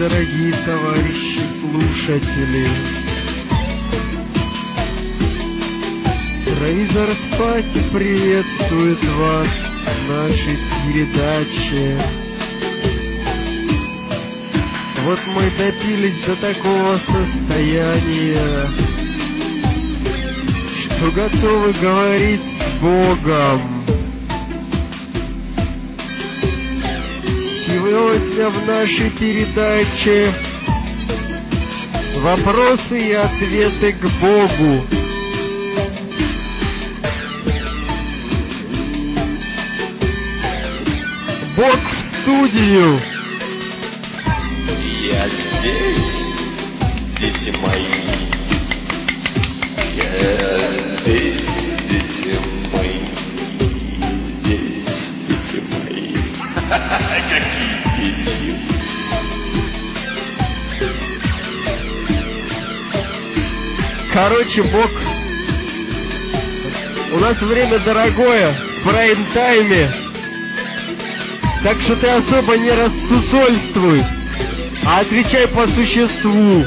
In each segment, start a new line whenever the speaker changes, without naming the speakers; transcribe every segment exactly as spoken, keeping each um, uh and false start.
дорогие товарищи слушатели. Провизор Спати приветствует вас в нашей передаче. Вот мы допились до такого состояния, что готовы говорить с Богом. Сегодня в нашей передаче вопросы и ответы к Богу. Бог в студию.
Я здесь, дети мои. Я здесь, дети мои. Здесь, дети мои. Какие дети.
Короче, Бог, у нас время дорогое, в прайм-тайме. Так что ты особо не рассусольствуй, а отвечай по существу.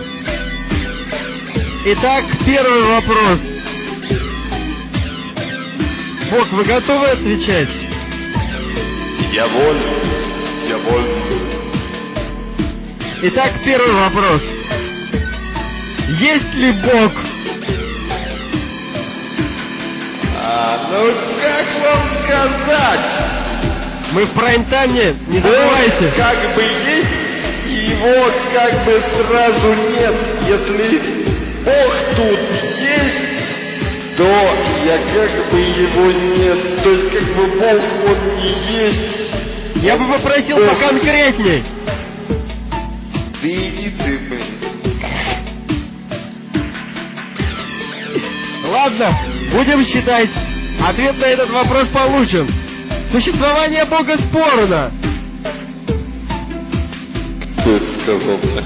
Итак, первый вопрос. Бог, вы готовы отвечать?
Я волен, я волен.
Итак, первый вопрос. Есть ли Бог?
А, ну как вам сказать?
Мы в прайм-тайме, не забывайте.
Он как бы есть, его как бы сразу нет. Если Бог тут есть, то я как бы его нет. То есть как бы Бог он не есть.
Я бы попросил Бог поконкретней.
Ты иди ты, блин.
Ладно, будем считать. Ответ на этот вопрос получен. Существование Бога спорно.
Кто это сказал-то?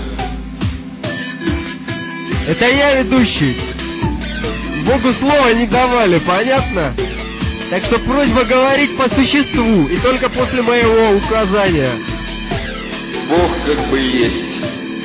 Это я, ведущий. Богу слова не давали, понятно? Так что просьба говорить по существу и только после моего указания.
Бог как бы есть.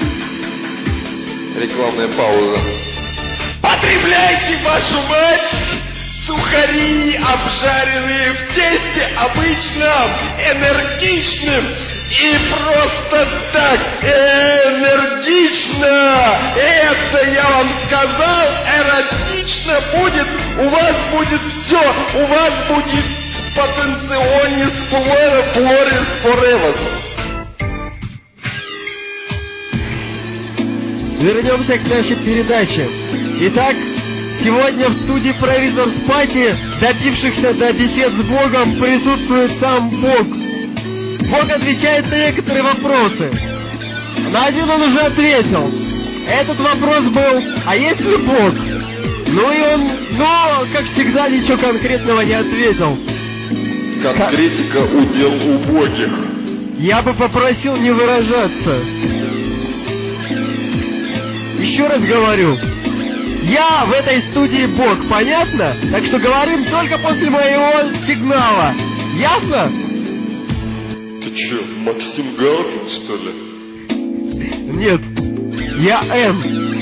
Рекламная пауза. Потребляйте, вашу мать! Сухари, обжаренные в тесте обычном, энергичным и просто так энергично. Это я вам сказал, эротично будет, у вас будет все, у вас будет потенционис флора, флорис, форевас.
Вернемся к нашей передаче. Итак, сегодня в студии «Провизор Спати», добившихся до бесед с Богом, присутствует сам Бог. Бог отвечает на некоторые вопросы. На один он уже ответил. Этот вопрос был: а есть ли Бог? Ну и он, но, как всегда, ничего конкретного не ответил.
Конкретика удел убогих.
Я бы попросил не выражаться. Еще раз говорю. Я в этой студии Бог, понятно? Так что говорим только после моего сигнала. Ясно?
Ты че, Максим Галкин, что ли?
Нет, я Н.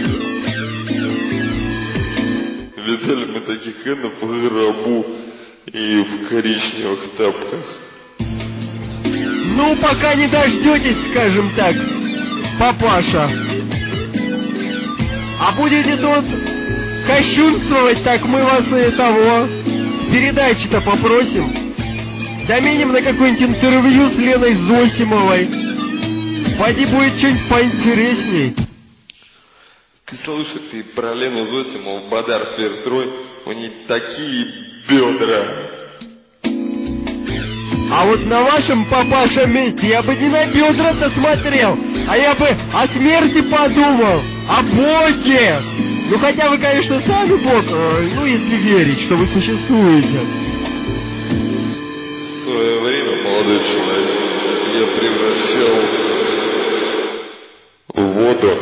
Видали мы таких Энов в гробу и в коричневых тапках.
Ну, пока не дождетесь, скажем так, папаша. А будете тут кощунствовать, так мы вас и того передачи-то попросим. Заменим на какое-нибудь интервью с Леной Зосимовой. Пойди будет что-нибудь поинтересней.
Ты слушай, ты про Лену Зосимову, Бадар Фертрой, у нее такие бедра.
А вот на вашем, папаша, месте я бы не на бедра-то смотрел, а я бы о смерти подумал, о Боге. Ну хотя вы, конечно, сами Бог, ну если верить, что вы существуете.
В свое время, молодой человек, я превращал воду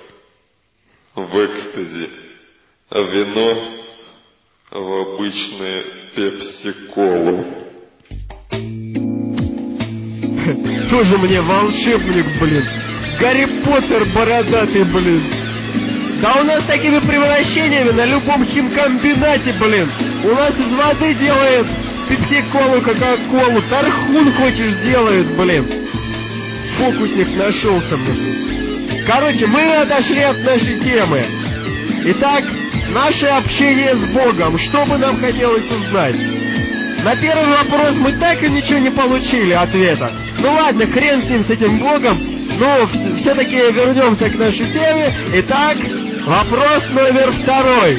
в экстази, а вино в обычное пепси-колу.
Тоже мне волшебник, блин. Гарри Поттер бородатый, блин. Да у нас такими превращениями на любом химкомбинате, блин. У нас из воды делает пепси-колу, кока-колу. Тархун хочешь делает, блин. Фокусник нашелся мне. Короче, мы отошли от нашей темы. Итак, наше общение с Богом. Что бы нам хотелось узнать? На первый вопрос мы так и ничего не получили ответа. Ну ладно, хрен с ним, с этим Богом. Но все-таки вернемся к нашей теме. Итак, вопрос номер второй.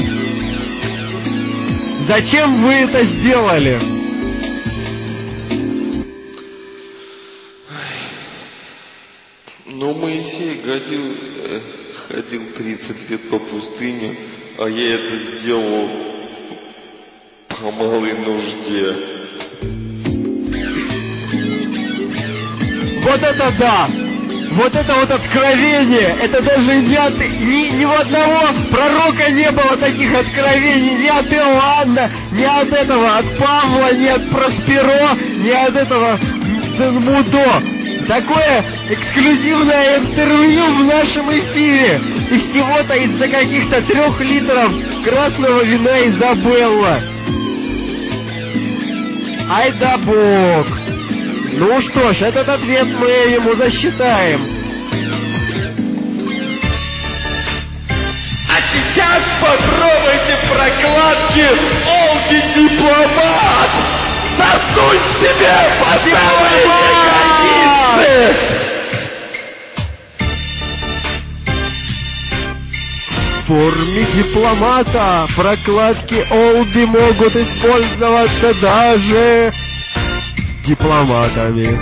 Зачем вы это сделали?
Ну, Моисей годил, э, ходил тридцать лет по пустыне, а я это сделал по малой нужде.
Вот это да! Вот это вот откровение! Это даже ни, от, ни, ни у одного пророка не было таких откровений, ни от Иоанна, ни от этого, от Павла, ни от Просперо, ни от этого Мудо. Такое эксклюзивное интервью в нашем эфире. И всего-то из-за каких-то трех литров красного вина Изабелла. Ай да Бог! Ну что ж, этот ответ мы ему засчитаем.
А сейчас попробуйте прокладки Олди Дипломат! Засунь себе под ягодицы!
В форме дипломата прокладки Олди могут использоваться даже дипломатами.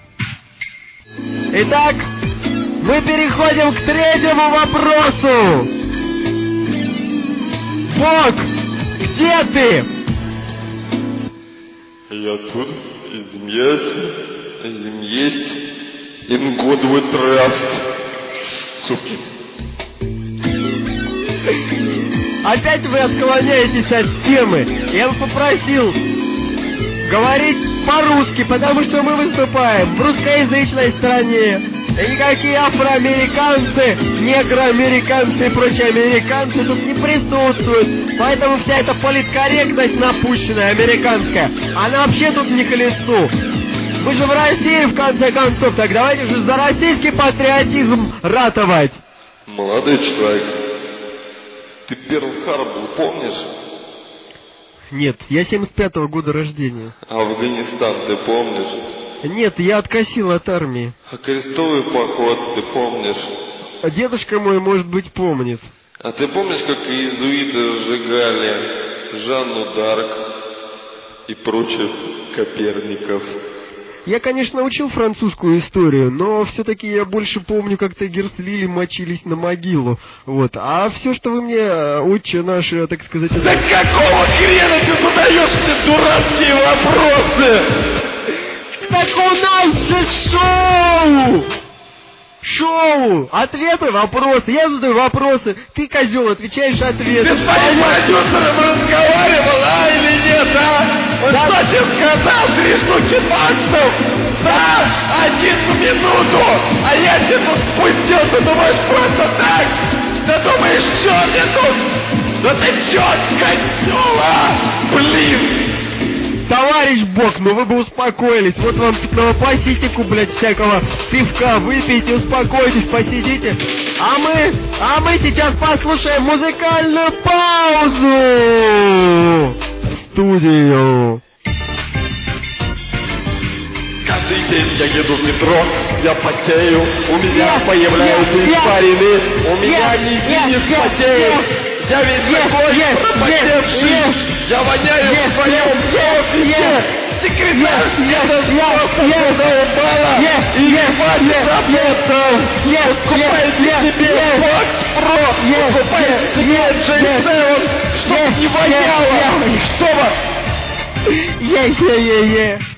Итак, мы переходим к третьему вопросу. Бог, где ты?
Я тут, земля, земесть, in God we trust, суки.
Опять вы отклоняетесь от темы. Я бы попросил говорить по-русски, потому что мы выступаем в русскоязычной стране. И никакие афроамериканцы, негроамериканцы и прочие американцы тут не присутствуют. Поэтому вся эта политкорректность напущенная, американская, она вообще тут не к лицу. Мы же в России, в конце концов, так давайте же за российский патриотизм ратовать.
Молодой человек, ты Перл-Харбор помнишь?
Нет, я семьдесят пятого года рождения.
Афганистан ты помнишь?
Нет, я откосил от армии.
А крестовый поход ты помнишь?
Дедушка мой, может быть, помнит.
А ты помнишь, как иезуиты сжигали Жанну д'Арк и прочих Коперников?
Я, конечно, учил французскую историю, но все-таки я больше помню, как Тегерс-Лили мочились на могилу. Вот. А все, что вы мне, отче наши, так сказать...
Да это... какого хрена ты задаешь мне дурацкие вопросы?
Так у нас же шоу! Шоу! Ответы, вопросы. Я задаю вопросы, ты, козел, отвечаешь ответы.
Ты с твоим продюсером разговаривал, а, или нет, а? Он да. Что тебе сказал? Три штуки баксов за одну минуту! А я тебе тут спустил, ты думаешь просто так? Ты думаешь, что мне тут? Да ты чё, козёла? Блин!
Товарищ Бог, ну вы бы успокоились. Вот вам питного паситику, блядь, всякого пивка. Выпейте, успокойтесь, посидите. А мы, а мы сейчас послушаем музыкальную паузу в студию.
Каждый день я еду в метро, я потею, у меня yes, появляются yes, испарины, yes, у меня yes, мизинец yes, потеет. Yes, я весь yes, такой yes, пропотевший, yes, я воняю yes, в своем yes, офисе. Yes, секретарь съеда просто задолбала и не хватит работы. Покупайте себе Fox Pro, покупайте себе джей семь, чтоб не воняло, чтобы...
Е-е-е-е.